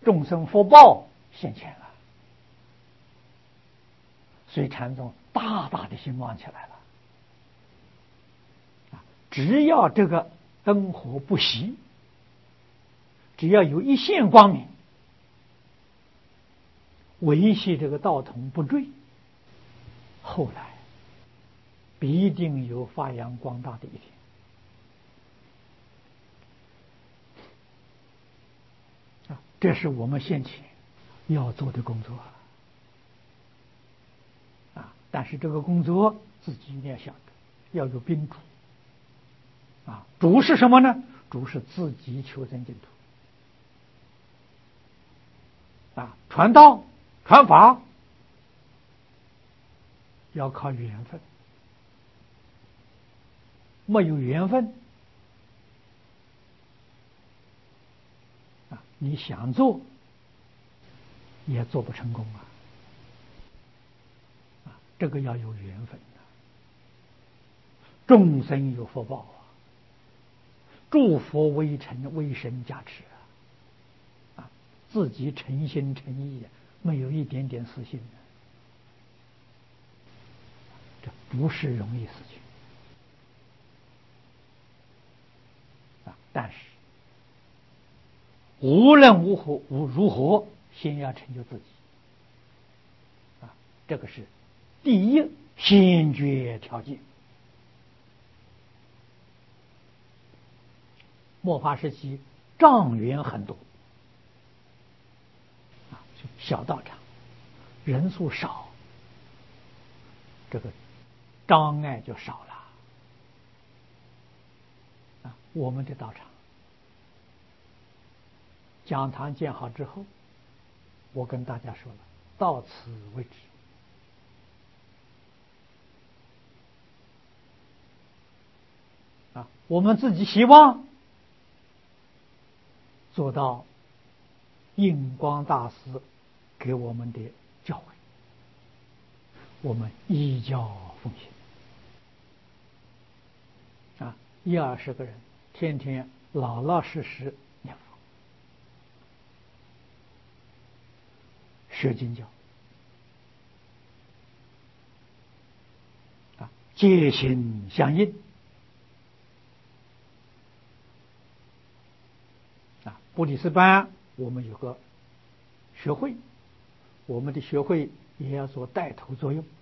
众生福报现前了，所以禅宗大大的兴旺起来了。只要这个灯火不熄，只要有一线光明，维系这个道统不坠，后来必定有发扬光大的一天。这是我们现前要做的工作但是这个工作自己一定要晓得，要有宾主主是什么呢？主是自己求生净土传道传法要靠缘分，没有缘分你想做也做不成功这个要有缘分众生有福报诸佛微尘微神加持自己诚心诚意没有一点点私心这不是容易事情但是无论如何先要成就自己这个是第一先决条件。末法时期障缘很多小道场人数少，这个障碍就少了我们的道场讲堂建好之后，我跟大家说了，到此为止我们自己希望做到印光大师给我们的教诲，我们依教奉行10-20个人天天老老实实念佛学经教戒心相应布里斯班我们有个学会，我们的学会也要做带头作用，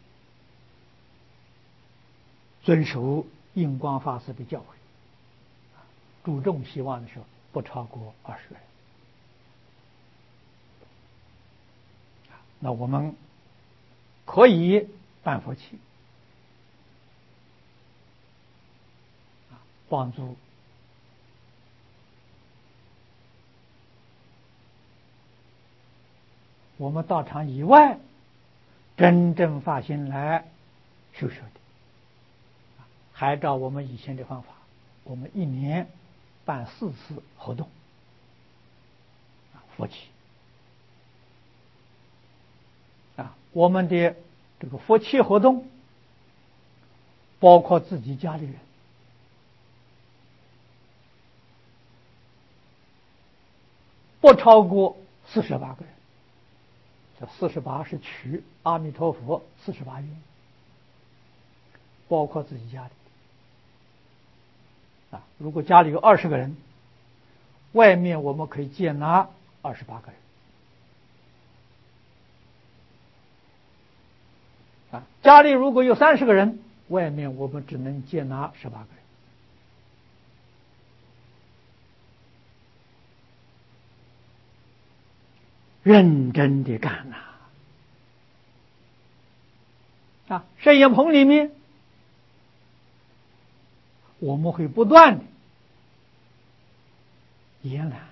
遵守印光法师的教诲，注重希望的时候不超过20个人。那我们可以办佛器帮助我们道场以外真正发心来修学的，还照我们以前的方法，我们1年办4次活动佛期我们的这个佛期活动包括自己家里人，不超过48个人，这48是取阿弥陀佛48愿，包括自己家里如果家里有20个人，外面我们可以接纳28个人家里如果有30个人，外面我们只能接纳18个人认真的干摄影棚里面我们会不断的延揽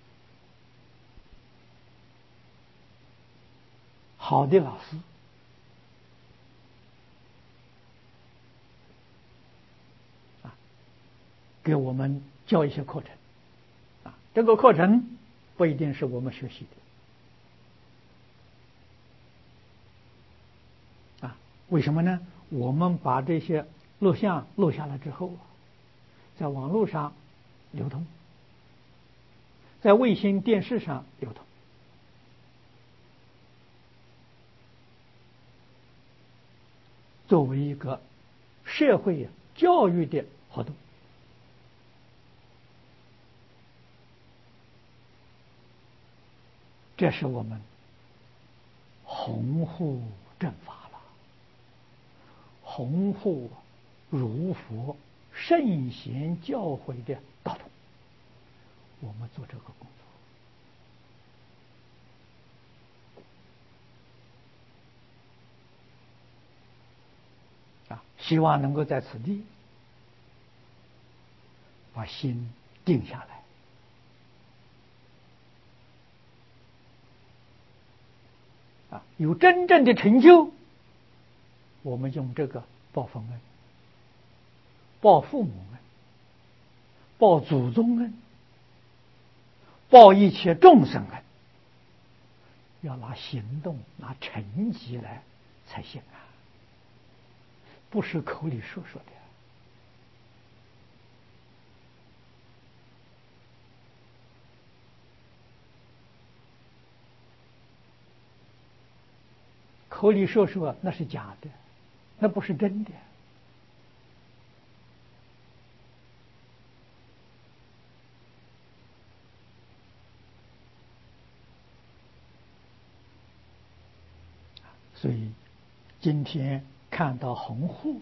好的老师给我们教一些课程这个课程不一定是我们学习的为什么呢？我们把这些录像录下来之后在网络上流通， 在卫星电视上流通。作为一个社会教育的活动，这是我们弘护正法了，弘护如佛圣贤教诲的道统，我们做这个工作希望能够在此地把心定下来，有真正的成就，我们用这个报佛恩，报父母恩，报祖宗恩，报一切众生恩，要拿行动拿成绩来才行啊，不是口里说说的。口里说说那是假的，那不是真的。所以今天看到弘护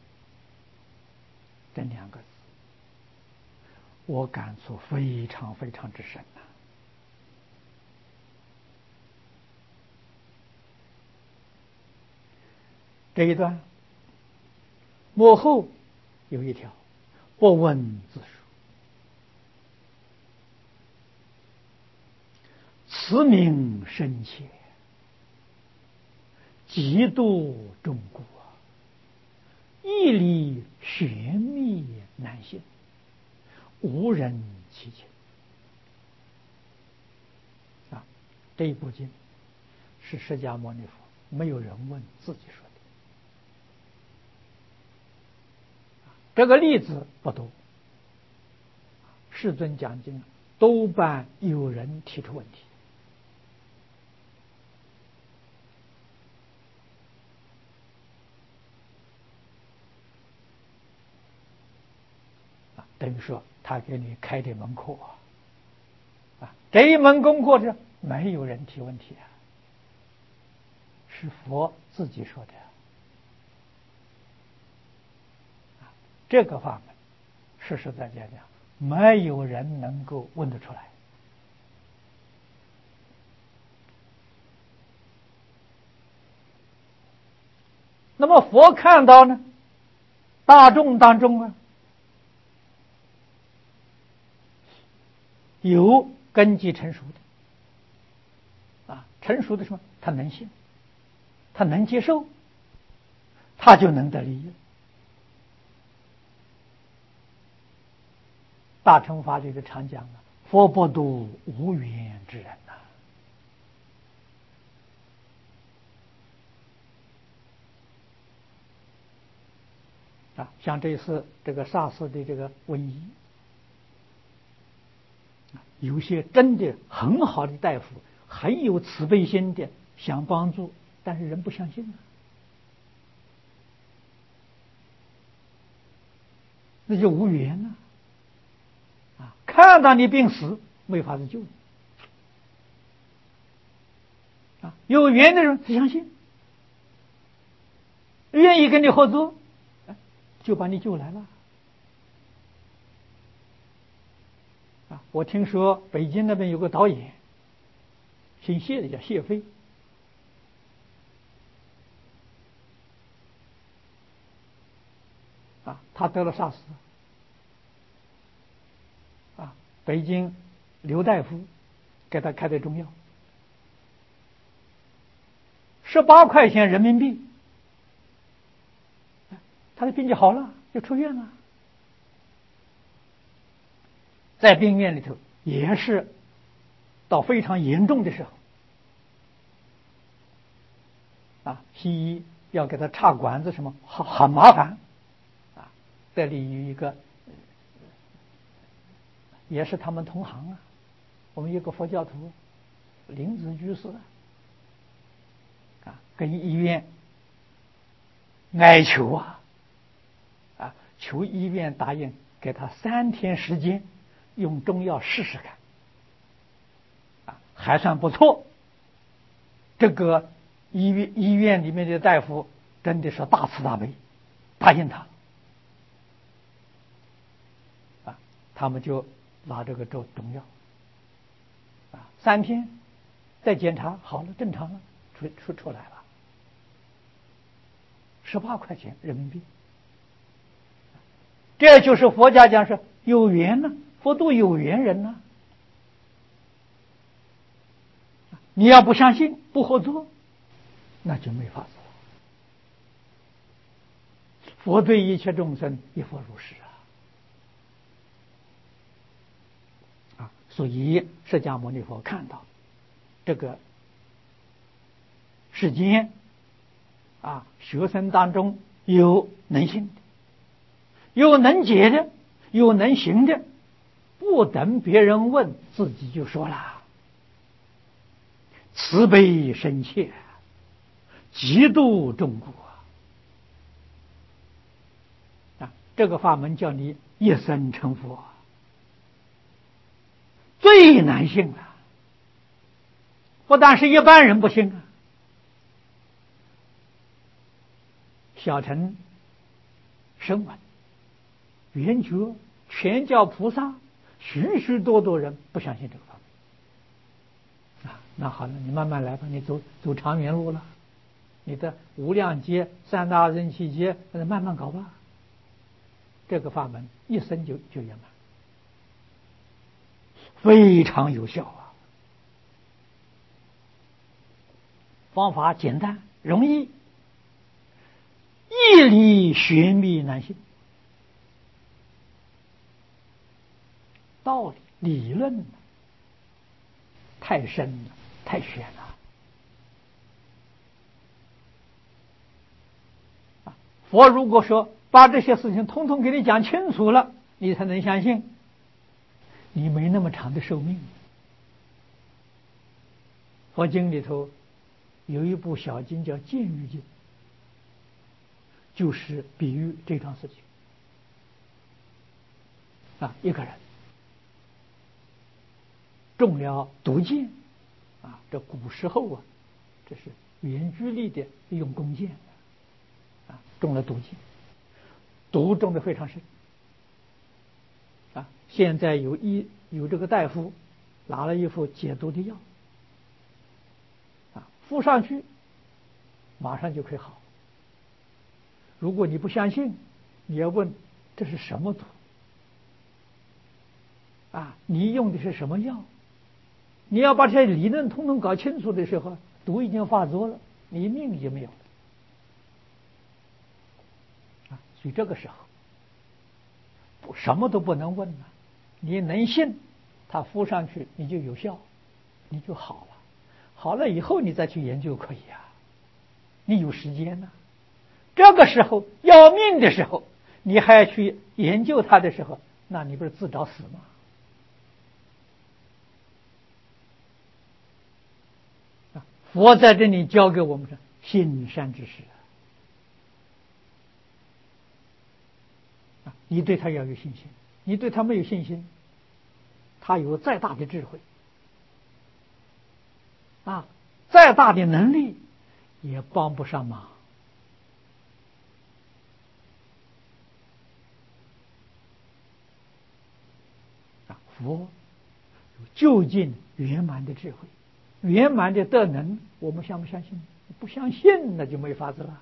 这两个字，我感触非常非常之深呐。这一段幕后有一条不问自数，慈名深切，极度众故义理玄秘难信，无人其情这一部经是释迦牟尼佛没有人问自己说的。这个例子不多，世尊讲经多半有人提出问题。等于说他给你开这门课这一门功课是没有人提问题是佛自己说的这个法门实实在在讲没有人能够问得出来。那么佛看到呢，大众当中有根基成熟的成熟的时候他能信，他能接受，他就能得利益。大乘法里的常讲佛不度无缘之人像这次这个SARS的这个瘟疫有些真的很好的大夫很有慈悲心的想帮助，但是人不相信那就无缘看到你病死没法子救你有缘的人他相信，愿意跟你合作，就把你救来了我听说北京那边有个导演姓谢的，叫谢飞他得了SARS北京刘大夫给他开的中药，18块钱人民币，他的病就好了，就出院了。在病院里头也是到非常严重的时候西医要给他插管子什么很麻烦这里有一个也是他们同行我们有个佛教徒林子居士跟医院哀求求医院答应给他3天时间用中药试试看，还算不错。这个医院里面的大夫真的是大慈大悲，答应他他们就拿这个中药3天再检查好了，正常了，出来了，18块钱人民币。这就是佛家讲是有缘呢，佛度有缘人呢。你要不相信不合作，那就没法子了。佛对一切众生亦复如是所以释迦牟尼佛看到这个世间学生当中有能信的，有能解的，有能行的，不等别人问，自己就说了，慈悲深切，极度众苦这个法门叫你一生成佛，最难信了。不但是一般人不信小乘声闻圆觉全教菩萨许许多多人不相信这个法门那好了，你慢慢来吧，你走长远路了，你的无量劫3大人气劫慢慢搞吧，这个法门一生就圆满，非常有效方法简单容易，义理玄秘难信，道理理论太深了，太玄了佛如果说把这些事情通通给你讲清楚了，你才能相信，你没那么长的寿命。佛经里头有一部小经叫《见喻经》，就是比喻这桩事情一个人中了毒箭这古时候这是远距离的用弓箭中了毒箭，毒中的非常深现在有这个大夫拿了一副解毒的药敷上去马上就可以好。如果你不相信，你要问这是什么毒你用的是什么药，你要把这些理论统统搞清楚的时候，毒已经发作了，你命已经没有了所以这个时候什么都不能问了，你能信他敷上去你就有效，你就好了，好了以后你再去研究可以你有时间呢。这个时候要命的时候，你还要去研究它的时候，那你不是自找死吗？佛在这里教给我们是信善之事你对他要有信心，你对他没有信心，他有再大的智慧再大的能力也帮不上忙佛有究竟圆满的智慧，圆满的德能，我们相不相信？不相信那就没法子了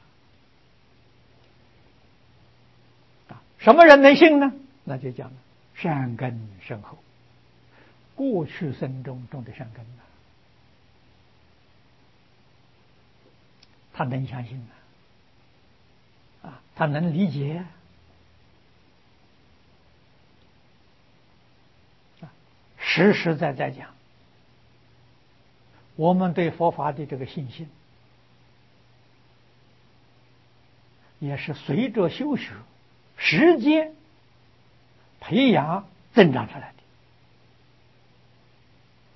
什么人能信呢？那就讲了善根深厚，过去生中种的善根他能相信他能理解实实在在讲，我们对佛法的这个信心也是随着修学时间培养增长出来的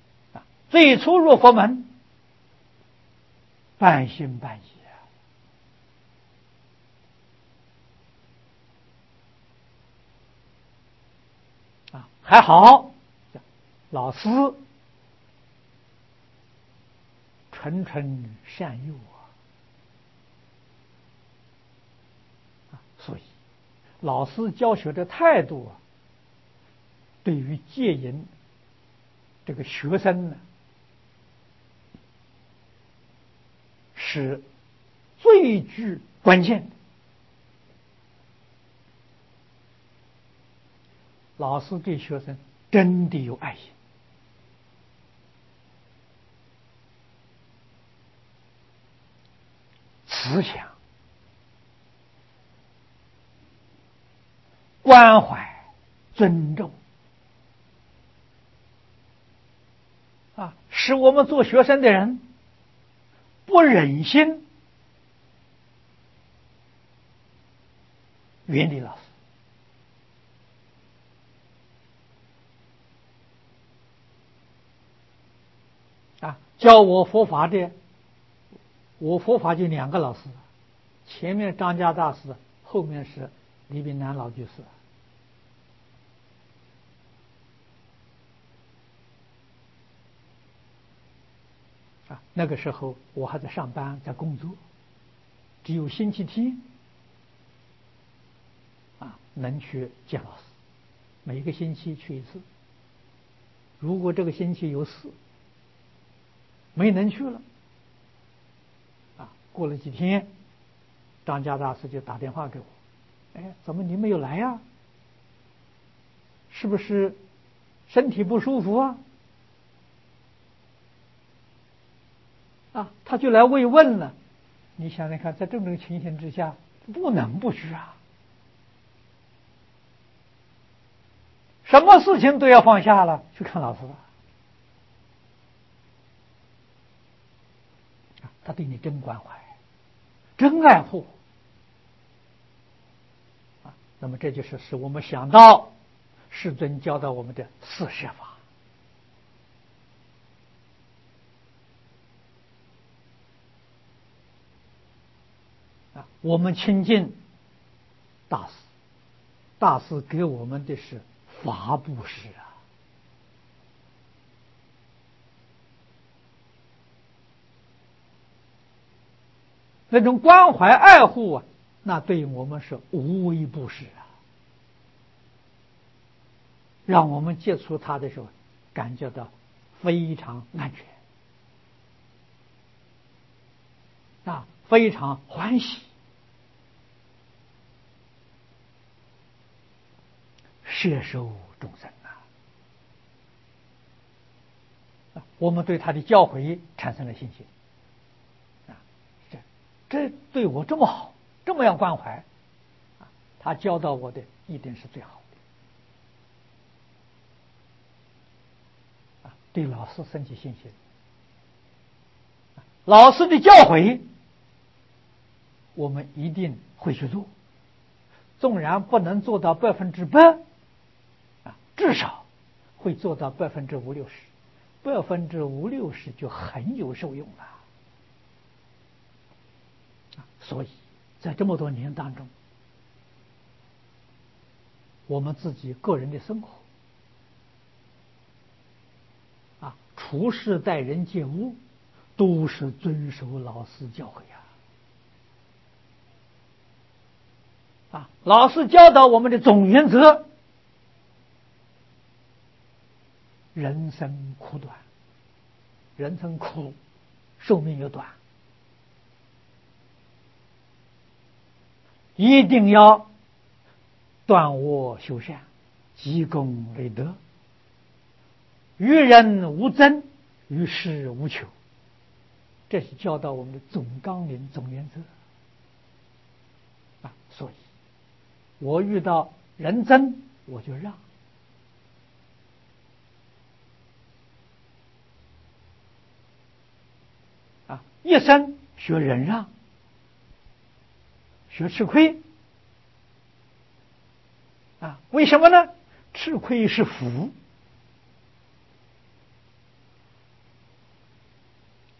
最初入佛门，半信半疑还好，老师谆谆善诱所以老师教学的态度对于戒引这个学生呢，是最具关键的。老师对学生真的有爱心，慈祥、关怀、尊重使我们做学生的人不忍心远离老师。教我佛法的，我佛法就2个老师，前面张家大师，后面是李炳南老居士。那个时候我还在上班，在工作，只有星期天能去见老师，每个星期去1次。如果这个星期有事没能去了过了几天，张家大师就打电话给我，怎么你没有来呀？是不是身体不舒服他就来慰问了。你想想看，在这种情形之下，不能不去什么事情都要放下了，去看老师了。他对你真关怀，真爱护那么这就是使我们想到世尊教导我们的4摄法。我们亲近大师，大师给我们的是法布施那种关怀爱护那对我们是无微不至让我们接触他的时候感觉到非常安全非常欢喜，摄受众生我们对他的教诲产生了信心这对我这么好，这么样关怀他教导我的一定是最好的对老师升起信心。老师的教诲我们一定会去做，纵然不能做到100%至少会做到50%-60%，50%-60%就很有受用了。所以在这么多年当中，我们自己个人的生活处事待人接物都是遵守老师教诲老师教导我们的总原则，人生苦短，人生苦，寿命又短，一定要断恶修善，积功累德，于人无争，于事无求，这是教导我们的总纲领、总原则所以我遇到人争我就让一生学忍让，学吃亏为什么呢？吃亏是福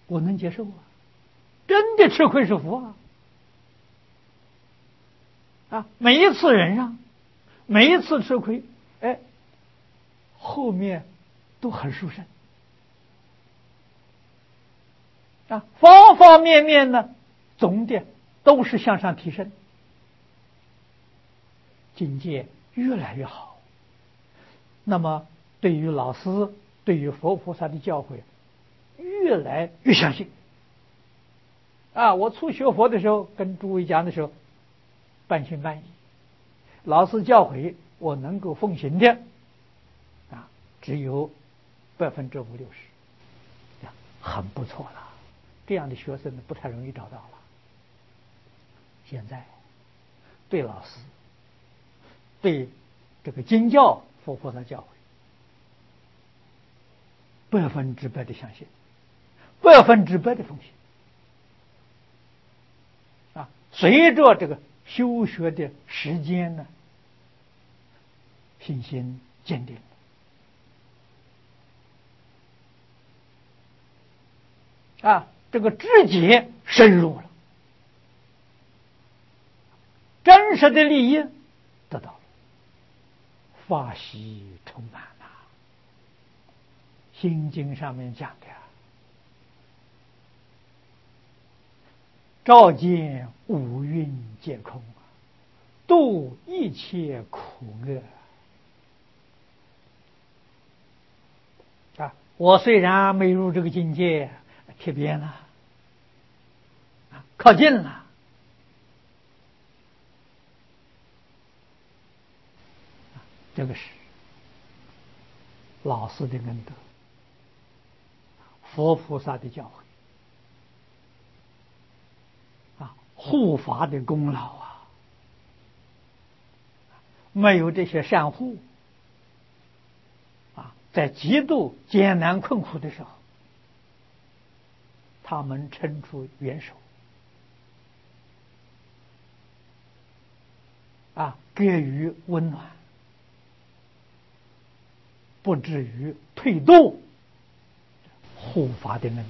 我能接受啊，真的吃亏是福啊！每一次忍让，每一次吃亏，后面都很殊胜方方面面呢，总的都是向上提升，境界越来越好。那么对于老师，对于佛菩萨的教诲，越来越相信我初学佛的时候，跟诸位讲的时候，半信半疑。老师教诲我能够奉行的只有50%-60%，很不错了。这样的学生不太容易找到了。现在对老师，对这个经教佛菩萨教诲100%的相信，100%的奉行随着这个修学的时间呢，信心坚定这个知解深入了，真实的利益得到了，法喜充满了。心经上面讲的照见五蕴皆空，度一切苦厄我虽然没入这个境界，贴边了靠近了这个是老师的恩德，佛菩萨的教诲护法的功劳没有这些善护在极度艰难困苦的时候，他们伸出援手给予温暖，不至于退堕，护法的恩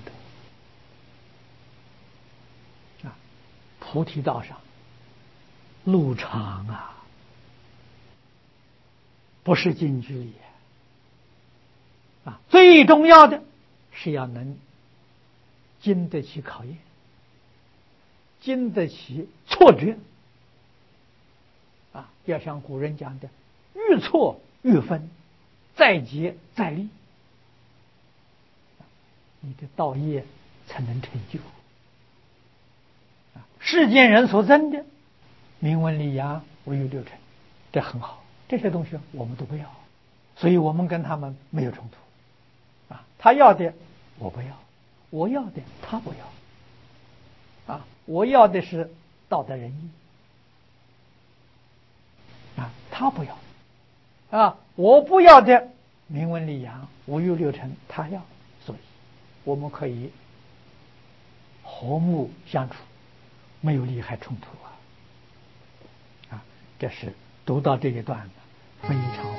德菩提道上路长不是近距离最重要的是要能经得起考验，经得起挫折要像古人讲的愈挫愈分，再接再厉，你的道业才能成就世间人所憎的名闻利养无欲六尘，这很好，这些东西我们都不要，所以我们跟他们没有冲突他要的我不要，我要的他不要我要的是道德仁义他不要我不要的名闻利养无欲六尘他要，所以我们可以和睦相处，没有利害冲突这是读到这一段非常